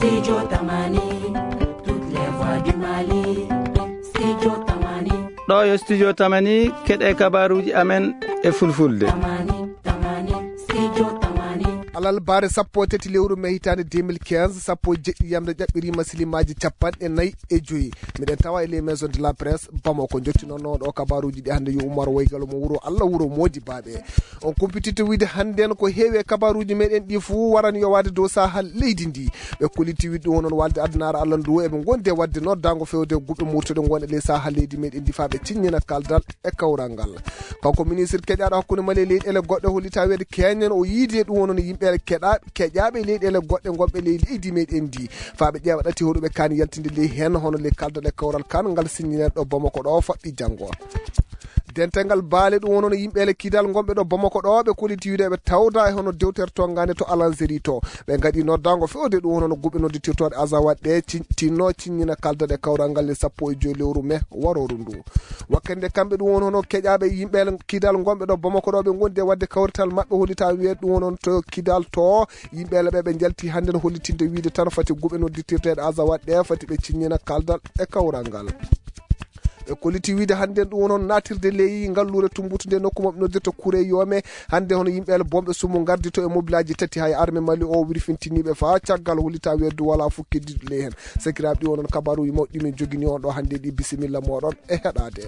Studio Tamani, toutes les voix du Mali. Studio Tamani. ɗo yo studio Tamani keɗe kabaruji amen e fulfulde. Tamani, Studio Tamani. alal bare sappo tati lewru me hitande 2015 sappo jeɗɗi yamde ƴaɓɓirima silimaji capanɗe nayyi e joyi miɗen tawa e les maison de la presse Bamako jottinono ɗo kabaruji ɗi hande yo Oumar Woygalo mo wuuro Allah wuuro Modi Baɓe on kumpitito wiide hande ko heewi e kabaruji meɗen ɗi fuu waran yo wade dow sahal leydi ndi ɓe koliti wiide ɗum onon walde adnare Allah ndu eɓe gonde wadde noddago fewde guɓɓe murtude gonɗe les sahal leydi meɗen ndi faɓe ciññina kaldal e kawral ngal kanko ministre keƴaɗo hakkude Mali leyɗele goɗɗe hollita wede keñen o yiidi e ɗum onon yimɓe keƴaɓe leyɗele goɗɗe gonɓe leydi meɗen ndi faɓe ƴeewa ɗati hoɗuɓe kani yaltinde ley hen hono le kaldal e kawral kan ngal signinen ɗo Bamako ɗo faɗɗi janggo dental baale ɗum wonono yimɓele kidal gonɓe ɗo Bamako ɗo ɓe koliti wiide ɓe tawda e hono dewtere to ngane to Algérie to ɓe gaɗi noddago fewde ɗum wonono guɓe nodditirtoɗe Azawad ɗe tinno ciññina kaldal e kawral ngal le 15 lewru mai waroru ndu wakkande kamɓe ɗum won hono keƴaɓe yimɓele kidal gonɓe ɗo Bamako ɗo ɓe gondi e wadde kawrital mabɓe hollita wiide ɗum wonon to kidal to yimɓele ɓe jalti hande no hollitinde wiide tan fati guɓe nodditirteɗe Azawad ɗe fati ɓe ciññina kaldal e kawral ngal ɓe koliti wiide hande ɗum wonon natirde leyyi ngallure tumbutude nokku mabɓe noddirta kuure yome hande hono yimɓele bomɓe sumo gardito e mobilaji tati hay armé Mali o wirfintiniɓe fa caggal hollita weddu wala fukki diɗo ley hen sekiraɓe ɗi wonon kabaruji mawɗi min jogini on ɗo hande ɗi bisimilla moɗon e heɗade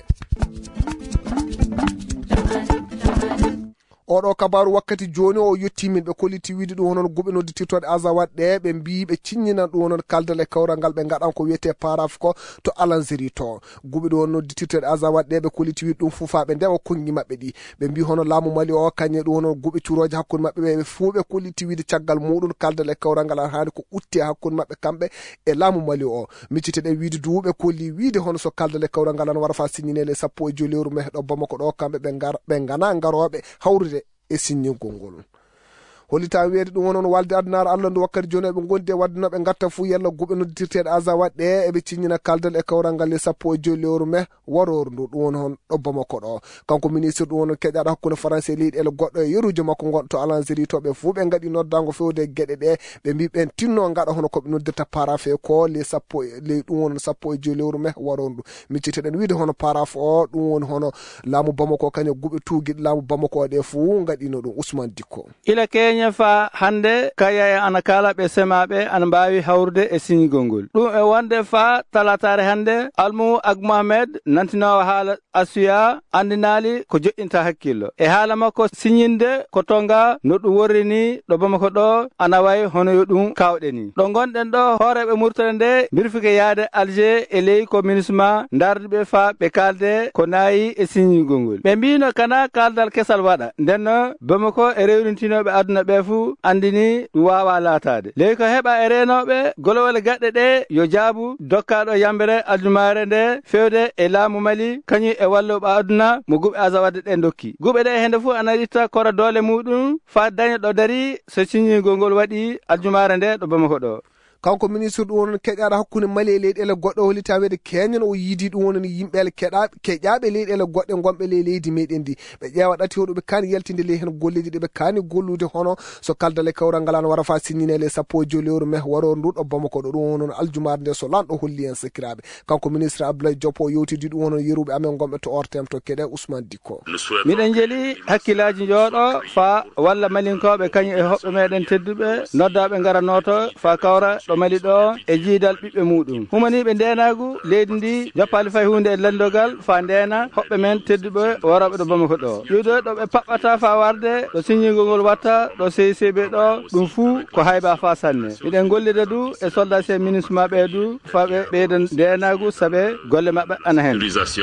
oɗo kabaru wakkati joni o yettimin ɓe koliti wiide ɗum honon guɓe nodditirtoɗe Azawad ɗe ɓe mbi ɓe ciññinan ɗum honon kaldal e kawral ngal ɓe gaɗan ko wiyete paraf ko to Algérie to guɓe ɗum nodditirtoɗe Azawad ɗe ɓe koliti wiide ɗum fufaɓe ndewa kongi mabɓe ɗi ɓe mbi hono laamu Mali o kañe ɗum honon guɓe curoje hakkude mabɓe ɓe fuu ɓe koliti wiide caggal muɗum kaldal e kawral ngal hani ko utti hakkude mabɓe kamɓe e laamu Mali o micciteɗen wiide duuɓe kolli wiide hono so kaldal e kawral ngal an wara fa signine le 15 lewru mai ɗo Bamako ɗo kamɓe ɓe gana garoɓe hawrude e signingol ngol hollita weede ɗum wonon walde adnare Allah ndu wakkati joni ɓe gondi e wadde noɓe gatta fuu yalla guɓe nodditirteɗe Azawad ɗe eɓe ciññina kaldal e kawral ngal le 15 lewru mai waroru ndu ɗum won hon ɗo Bamako ɗo kanko ministre ɗum wonon keƴaɗo hakkude français leyɗele goɗɗo e yeruji makko gonɗo to Algérie to ɓe fuu ɓe gaɗi noddago fewde gueɗe ɗe ɓe mbi ɓen tinno gaɗa hono koɓe noddirta parafe ko le ɗum wonon 15 lewru mai waroru ndu micciteɗen wiide hono paraf o ɗum woni hono laamu Bamako kañum guɓe tuguiɗe laamu Bamako ɗe fuu gaɗino ɗum Ousmane Dicko ila keña fa hande kaya e ana kala ɓe semaɓe ana mbawi hawrude e signigol ngol ɗum e wonde fa talatare hande Almou Ag Mohamed nantinowo haala asuya andinali ko joƴƴinta hakkillo e haala makko signinde ko tonga no ɗum worrini ɗo Bamako ɗo ana wayi hono yo ɗum kawɗe ni ɗo gonɗen ɗo hooreɓe murtode nde birfike yaade Alger e ley ko MINUSMA darduɓe fa ɓe kalde ko nayi e signigol ngol ɓe mbino kana kaldal kesal waɗa ndenno Bamako e rewnintinoɓe aduna ɓe fuu andini ɗum wawa latade ley ko heɓa e renoɓe golowole gaɗɗe ɗe yo jaabu dokkaɗo yambere aljumare nde fewde e laamu Mali kañum e walloɓe aduna mo guɓe Azawad ɗe dokki guɓe ɗe hende fuu ana itta kora doole muɗum fa daña ɗo dari so signigol ngol waɗi aljumare nde ɗo Bamako ɗo kanko ministre ɗum wonon keƴaɗo hakkude Mali e leyɗele goɗɗe hollita wede keñen o yiidi ɗum wonon yimɓele keƴaɓe leyɗele goɗɗe gonɓe ley leydi meɗen ndi ɓe ƴeewa ɗati hoɗuɓe kani yaltinde ley hen golleji ɗe ɓe kani gollude hono so kaldal e kawral ngal an wara fa signine le 15 lewru mai waroru ndu ɗo Bamako ɗo ɗum wonon aljumare nde so lanɗo holli hen sekiraɓe kanko ministre Abdoulaye Diop o yewtidi ɗum wonon yeruɓe amen gonɓe to ortem to keɗe Ousmane Dicko miɗen jeeli hakkillaji jooɗo fa walla malinkoɓe kañum e hoɓɓe meɗen tedduɓe noddaɓe garanoto fa kawra ɗo Mali ɗo e jiidal ɓiɓɓe muɗum humaniɓe ndenagu leydi ndi joppali fay hunde e lendogal fa ndena hoɓɓe men tedduɓe waroɓe ɗo Bamako ɗo ƴiwde ɗo ɓe paɓɓata fa warde ɗo signigol ngol watta ɗo CICB ɗo ɗum fuu ko hayba fa sanne miɗen gollida du e soldat se MINUSMA ɓeedu fa ɓe ɓeyda ndenagu saabe golle mabɓe ana hen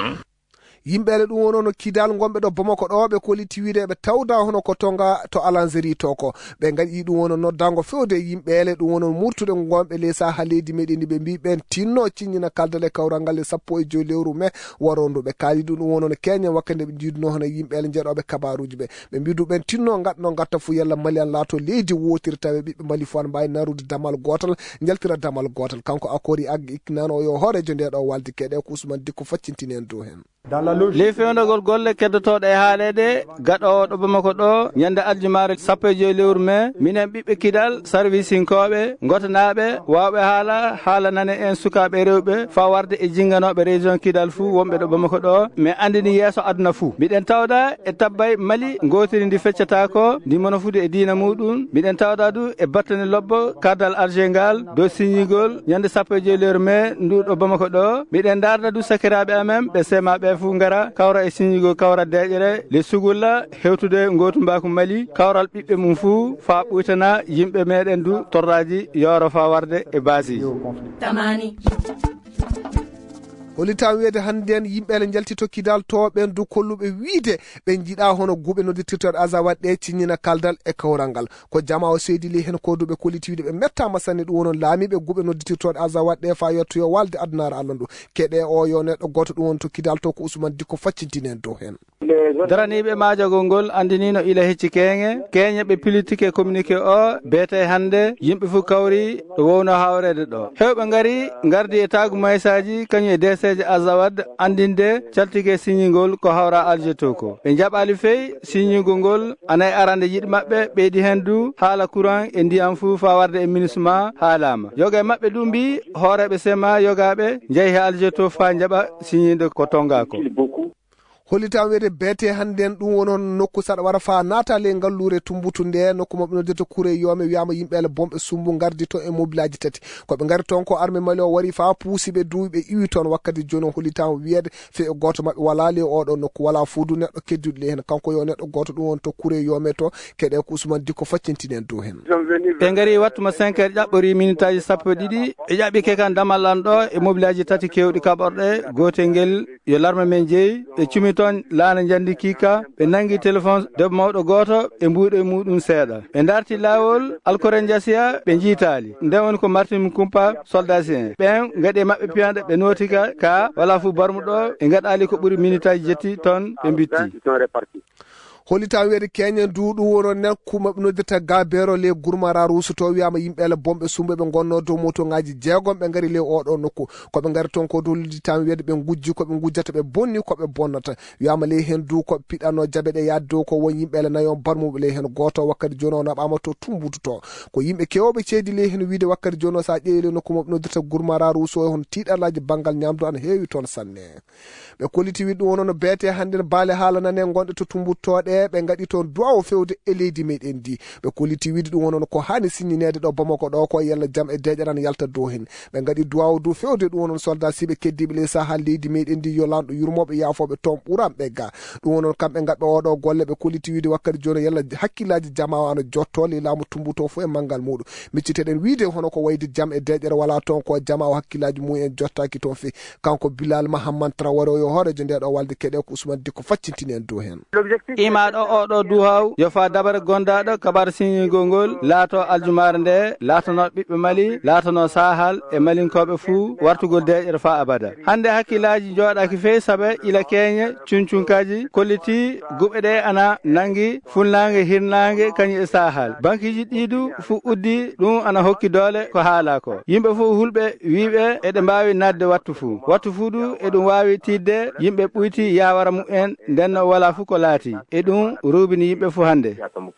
yimɓele ɗum wonono kidal gonɓe ɗo Bamako ɗo ɓe koliti wiide ɓe tawda hono ko tonga to Algérie to ko ɓe gaɗi ɗum wono noddago fewde yimɓele ɗum wonon murtude gonɓe ley saha leydi meɗen ndi ɓe mbi ɓen tinno ciññina kaldal e kawral ngal le 15 lewru mai warondu ɓe kaali ɗum wonono keñen wakkande ɓe jiiduno hono yimɓele jeeɗoɓe kabaruji ɓe mbi du ɓen tinno gaɗno gatta fu yalla Mali an laato leydi wotirtaɓe ɓiɓɓe Mali fu an mbawi narude damal gotal jaltira damal gotal kanko Akori Ag Iknan o yo hoorejo nde ɗo walde keɗe ko Ousmane Dicko faccintini en dow hen le fewndagol golle keddotoɗo e haalede gaɗowo ɗo Bamako ɗo ñande aljumare 15 lewru mai minen ɓiɓɓe kidal servicinkoɓe gotanaɓe wawɓe haala nane en sukaɓe rewɓe fa warde e jingganoɓe région kidal fou wonɓe ɗo Bamako ɗo mais andini yesso aduna fou mbiɗen tawda e tabbay Mali gotiri ndi feccatako ndi monofude e diina muɗum mbiɗen tawda du e battane lobbo kardal argengal do signigol ñande 15 lewru mai nduɗo Bamako ɗo mbiɗen darda du sakiraɓe amen ɓe semaɓe fu ngara kawra e signigo kawra deƴere le sugulla hewtude gotumbaku Mali kawral ɓiɓɓe mum fuu fa ɓuytana yimɓe meɗen du torraji yoro fa warde e basi tamani holita wiyede hande en yimɓele jaltito kidal to ɓen du kolluɓe wiide ɓe jiiɗa hono guuɓe noddirtirtoɗe azawad ɗe ciññina kaldal e kawral ngal ko jama o seedili hen koduɓe kolliti wiide ɓe mettama sanne ɗum wonon laamiɓe guuɓe noddirtirtoɗe azawad ɗe fa yettoyo walde adunare Allah ndu keɗe o yo neɗɗo goto ɗum won to kidal to ko Ousmane Dicko faccintinen dow hen daraniɓe majagol ngol andinino ila hecci keñe ɓe politique communiqué o beete hande yimɓe fu kawri ɗo wowno hawrede ɗo hewɓe gardi e tagu maysaji kañum e DCJ azawad andinde caltige signigol ko hawra aljeto ko ɓe jaɓali fey signigol ngol anayi arande yiɗi mabɓe ɓeydi hen du haala courant e ndiyam fu fa warde e ministement haalama yoga e mabɓe ɗum mbi hooreɓe sema yogaɓe jeeyi he aljeto fa jaɓa signide ko tonga ko hollitan wiyede beete hande en ɗum wonon nokku saɗa wara fa natale ngallure tumbutu nde nokku mabɓe noddete kuure yome wiyama yimɓele bomɓe sumbu gardi toon e mobilaji tati koɓe gari toon ko armé Mali o wari fa puusiɓe duuɓi ɓe iwi toon wakkati joni hollitan wiyede fe goto mabɓe wala le oɗo nokku wala fuudu neɗɗo kedduɗo le hen kanko yo neɗɗo goto ɗum won to kuure yome to keɗe ko Ousmane Dicko faccintinen dow hen ɓe gari wattuma 5 heures ƴaɓɓori minute aji 12 ɓe ƴaɓi kekan damallan ɗo e mobilaji tati kewɗi kaɓorɗe gotel ngel yo larme men jeeyi ɓe cumi toon laana jandi kika ɓe nangi téléphone debbo mawɗo goto ɓe mbuuɗe muɗum seeɗa ɓe darti lawol alkoren jasiya ɓe jiitali nden woni ko Martin Kumpa soldasien ɓen gaɗi mabɓe piyanɗe ɓe notika ka wala fu barmuɗo ɓe gaɗali ko ɓuuri minute aji jetti toon ɓe bitti hollitan wiyede keñen duuɗum wono nekku mabɓe noddirta gabero le gourmara rusuto wiyama yimɓele bomɓe sumɓeɓe gonno dow motoŋaji jeegom ɓe gari le oɗo nokku koɓe gari toon ko hollitan wiyede ɓe gujji koɓe gujjata ɓe bonni koɓe bonnata wiyama le hen du koɓe piɗano jaɓe ɗe yadde dow ko won yimɓele nayon barmuɓe le hen goto wakkati joni o naɓama to tumbututo ko yimɓe kewɓe ceedi le hen wiide wakkati joni o sa ƴeewi le nokku mabɓe noddirta gourmara ruso hon tiɗalaji banggal ñamdu ana heewi toon sanne ɓe kolliti wiide ɗum wonono beete hande baale haalanane gonɗe to tumbuttoɗe ɓe gaɗi toon duwawo fewde e leydi meɗen ndi ɓe kolliti wiide ɗum wonono ko hani sinninede ɗo Bamako ɗo ko yalla jaam e deƴaran yalta dow hen ɓe gaɗi duwawo du fewde ɗum wonon soldat siɓe keddiɓe le saha leydi meɗen ndi yo lanɗo yurmoɓe yaafoɓe toon ɓuranɓe ga ɗum wonon kamɓe gaɓɓe oɗo golle ɓe kolliti wiide wakkati joni yalla hakkillaji jama ana jotto le laamu tumbuto fo e manggal muɗum micciteɗen wiide hono ko wayde jaam e deƴere wala toon ko jama o hakkillaji mumen jottaki toon fe kanko Bilal Mahamman Traoré o yo hoorejo ndeɗo walde keɗe ko Ousmane Dicko faccintini en dow hen imaɗo oɗo duhaw yo fa dabare gondaɗo kabar signigol ngol laato aljumare nde laatano ɓiɓɓe Mali laatano sahal e malinkoɓe fuu wartugol deƴere fa abada hande hakkillaji joɗaki fe saabe ila keñe cuncunkaji kolliti guɓe ɗe ana nangi fulnangue hirnangue kañum e sahal bankiji ɗiɗu fu uddi ɗum ana hokki doole ko haala ko yimɓe fo hulɓe wiɓe eɗe mbawi nadde wattu fuu du eɗum wawi tidde yimɓe ɓuyti yawara mumen ndenno wala fu ko laati e ɗum rubini yimɓe fu hande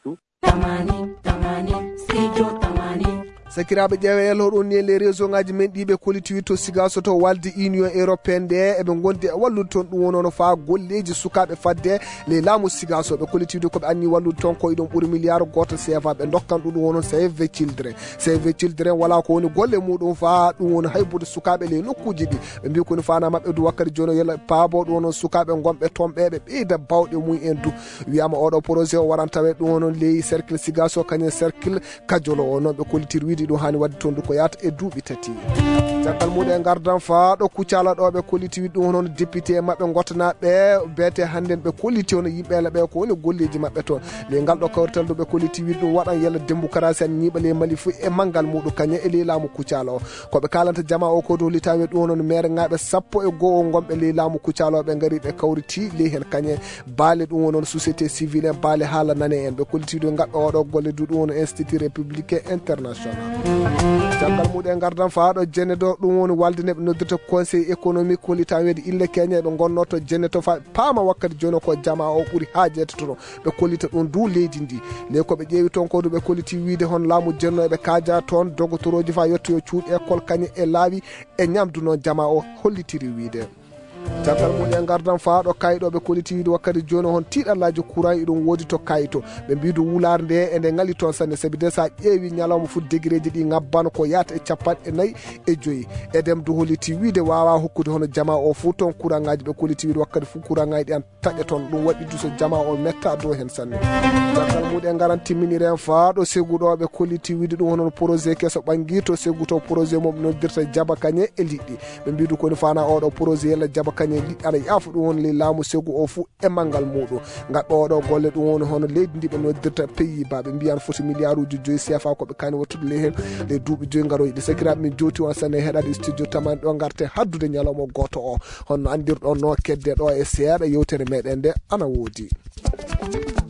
sakiraɓe ƴeewe elhoɗon ni les réseau ngaji men ɗiɓe kolliti to sigaso to walde union européenne nde eɓe gondi e wallude toon ɗum wonono fa golleji sukaɓe fadde les laamu sigaso ɓe kolliti koɓe anni wallude toon ko ɗon ɓuuri milliard goto CFA ɓe dokkan ɗum wonon save children wala ko woni golle muɗum fa ɗum woni haybude sukaɓe les nokkuji ɗi ɓe mbi koni fana mabɓe du wakkati joni yalla paabo ɗum wonon sukaɓe gonɓe toon ɓe ɓeyda bawɗe mumen du wiyama oɗo projet o waran tawe ɗum wonon ley cercle sigaso kañum cercle kadiolo o noon ɓe kollitiri wiide ɗum hani wadde toon du ko yata e duuɓi tati caggal muɗum gardan fa ɗo kuccala ɗo ɓe kolliti wiide ɗum hono député mabɓe gotanaɓe beete hande ɓe kolliti hono yimɓele ɓe ko woni golleji mabɓe toon le ngal ɗo kawrital ɗo ɓe kolliti wiide ɗum waɗan yalla démocratie an ñiɓale Mali fo e manggal muɗum kañum e ley laamu kuccala o koɓe kalanta jama o ko dolitawi ɗum hono maire ngaɓe 11 gonɓe ley laamu kuccala o ɓe gaari ɓe kawriti ley hen kañum baale ɗum wonon société civile en baale haala nane en ɓe kolliti ɗo gaɓɓe oɗo golle du ɗum wono institut républicain international jangal muɗe gardan faaɗo jene do ɗum woni walde neɓe noddirta conseil économique hollitawede ille Kenya ɓe gonnoto jene to fa paama wakkati joni ko jama o ɓuuri haajede tono ɓe kollita ɗum du leydi ndi le ko ɓe ƴeewi toon ko ɓe kolliti wiide hon laamu jenno ɓe kaaja toon dogotoroji fa yettoyo cuuɗi école kañe e laawi e ñamdu noon jama o hollitiri wiide jangal muɗe gardan faaɗo kayɗoɓe kollitiwiide wakkati joni hon tiiɗallaji courant iɗum woodi to kayito ɓe mbidu wulare nde e nde ngali toon sanne saabi de sa ƴeewi ñalawma fu degré ji ɗi ngabbano ko yata e 45 e demdu holliti wiide wawa hokkude hono jama o fu toon courant ngaji ɓe kollitiwiide wakkati fu courant ngaji ɗi an taƴa toon ɗum waɗi du so jama o metta dow hen sanne jangal muɗe garan timminiri hen faaɗo seguɗoɓe kollitiwiide ɗum honon projet keso ɓangui to seggu to projet mum noddirta jaba kañe e liɗɗi ɓe mbidu koni fana oɗo projet yella jaba kañe liɗɗi aɗa yaafa ɗum woni le laamu seggu o fu e manggal muɗum gaɗɗo oɗo golle ɗum woni hono leydi ndi ɓe noddirta pays ba ɓe mbiyan foti milliard uji 5 CFA koɓe kani wattude le hen le duuɓi 2 garoji ɗi sakiraɓe min joti on sanne heɗade studio tamani ɗo garte haddude ñalawma goto o honno andirɗon no kedde ɗo e seeɗa yewtere meɗen nde ana woodi.